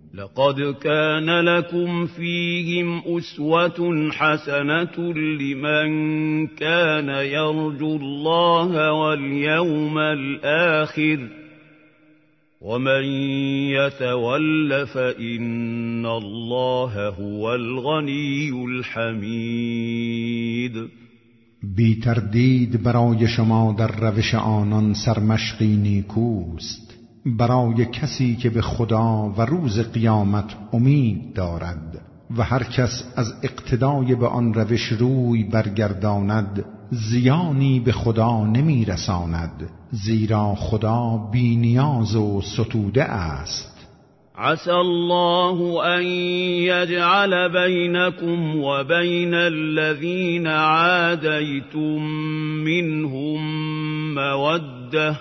لقد كان لكم فيهم أسوة حسنة لمن كان يرجو الله واليوم الآخر ومن يتول فإن الله هو الغني الحمید. بی تردید برای شما در روش آنان سرمشقی نیکوست، برای کسی که به خدا و روز قیامت امید دارد و هر کس از اقتدای به آن روش روی برگرداند زیانی به خدا نمی رساند، زیرا خدا بی نیاز و ستوده است. عسى الله أن يجعل بينكم وبين الذين عاديتم منهم مودة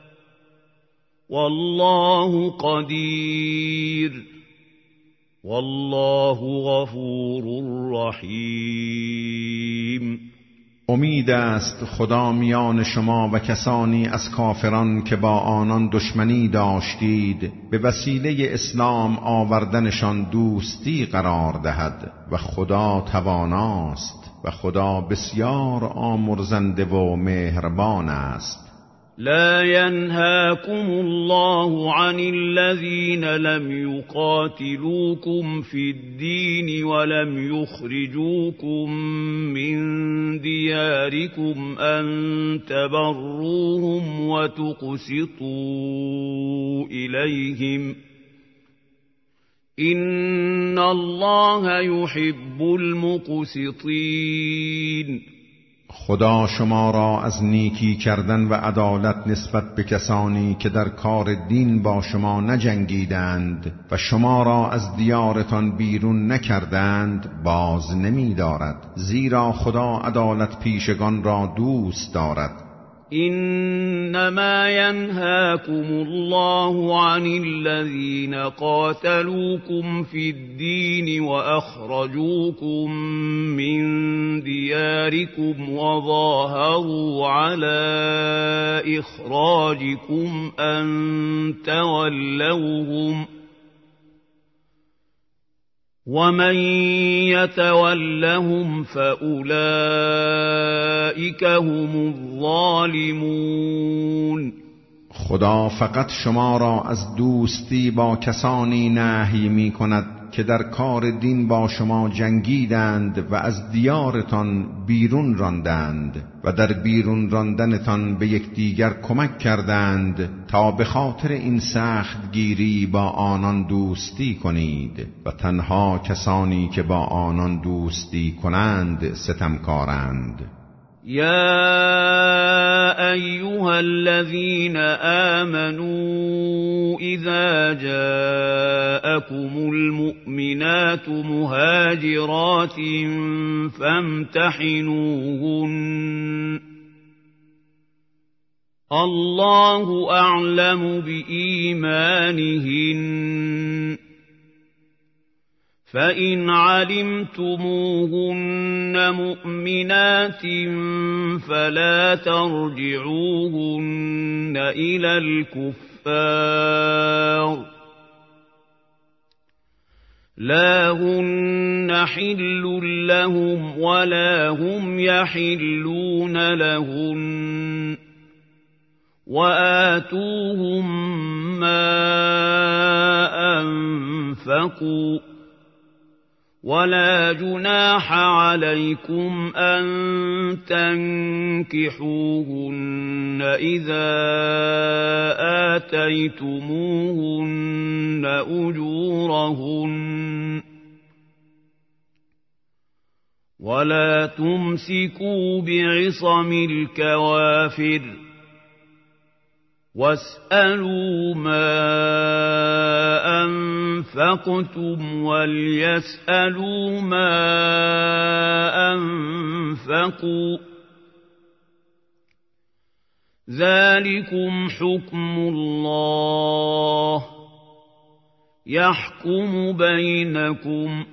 والله قدير والله غفور رحیم. امید است خدا میان شما و کسانی از کافران که با آنان دشمنی داشتید به وسیله اسلام آوردنشان دوستی قرار دهد و خدا تواناست و خدا بسیار آمرزنده و مهربان است. لا ينهاكم الله عن الذين لم يقاتلوكم في الدين ولم يخرجوكم من دياركم أن تبروهم وتقسطوا إليهم إن الله يحب المقسطين. خدا شما را از نیکی کردن و عدالت نسبت به کسانی که در کار دین با شما نجنگیدند و شما را از دیارتان بیرون نکردند باز نمی دارد، زیرا خدا عدالت پیشگان را دوست دارد. إنما ينهاكم الله عن الذين قاتلوكم في الدين وأخرجوكم من دياركم وظاهروا على إخراجكم أن تولوهم ومن يتولهم فأولئك هم الظالمون. خدا فقط شما را از دوستی با کسانی نهی می کند که در کار دین با شما جنگیدند و از دیارتان بیرون راندند و در بیرون راندنتان به یکدیگر کمک کردند تا به خاطر این سخت گیری با آنان دوستی کنید و تنها کسانی که با آنان دوستی کنند ستمکارند. يا أيها الذين آمنوا إذا جاءكم المؤمنات مهاجرات فامتحنوهن الله أعلم بإيمانهن فإن علمتموهن مؤمنات فلا ترجعوهن إلى الكفار لا هن حل لهم ولا هم يحلون لهن وآتوهم ما أنفقوا ولا جناح عليكم أن تنكحوهن إذا آتيتموهن أجورهن ولا تمسكوا بعصم الكوافر واسألوا ما أنفقتم وليسألوا ما أنفقوا ذلكم حكم الله يحكم بينكم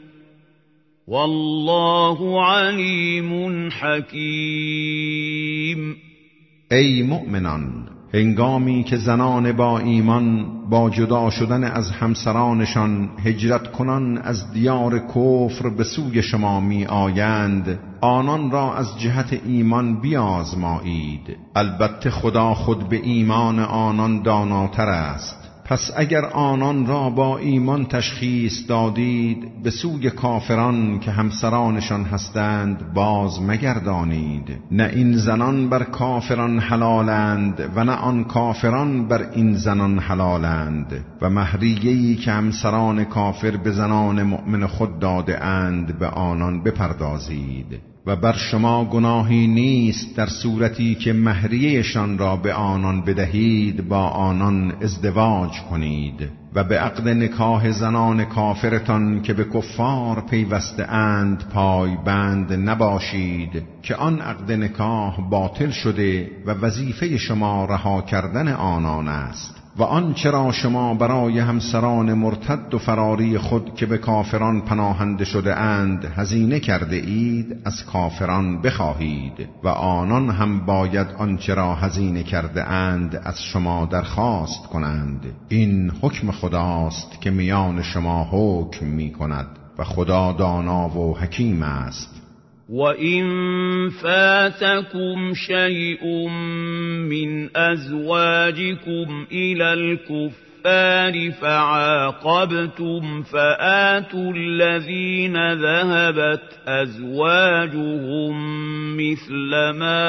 والله عليم حكيم. ای مؤمنان، هنگامی که زنان با ایمان با جدا شدن از همسرانشان هجرت کنان از دیار کفر به سوی شما می آیند، آنان را از جهت ایمان بیازمایید. البته خدا خود به ایمان آنان داناتر است. پس اگر آنان را با ایمان تشخیص دادید، به سوی کافران که همسرانشان هستند باز مگردانید. نه این زنان بر کافران حلالند و نه آن کافران بر این زنان حلالند، و مهریه‌ای که همسران کافر به زنان مؤمن خود داده اند به آنان بپردازید. و بر شما گناهی نیست در صورتی که مهریه‌شان را به آنان بدهید با آنان ازدواج کنید، و به عقد نکاح زنان کافرتان که به کفار پیوسته اند پایبند نباشید که آن عقد نکاح باطل شده و وظیفه شما رها کردن آنان است. و آنچه را شما برای همسران مرتد و فراری خود که به کافران پناهنده شده اند هزینه کرده اید از کافران بخواهید، و آنان هم باید آنچه را هزینه کرده اند از شما درخواست کنند. این حکم خداست که میان شما حکم می کند و خدا دانا و حکیم است. وَإِن فَاتَكُمْ شَيْءٌ مِّنْ أَزْوَاجِكُمْ إِلَى الْكُفَّارِ فَعَاقَبْتُمْ فَآتُوا الَّذِينَ ذَهَبَتْ أَزْوَاجُهُم مِّثْلَ مَا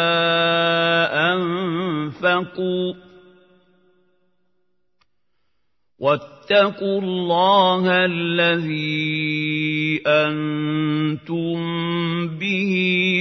أَنفَقُوا وَاتَّقُوا اللَّهَ الَّذِي أَنتُم بِهِ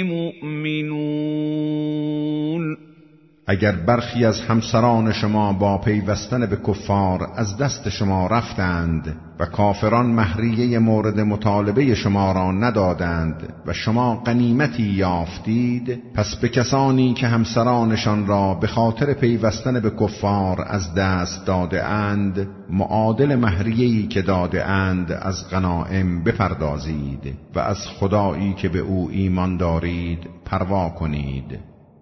مُؤْمِنُونَ. اگر برخی از همسران شما با پیوستن به کفار از دست شما رفتند و کافران مهریه مورد مطالبه شما را ندادند و شما غنیمتی یافتید، پس به کسانی که همسرانشان را به خاطر پیوستن به کفار از دست داده اند معادل مهریه‌ای که داده اند از غنایم بپردازید و از خدایی که به او ایمان دارید پروا کنید.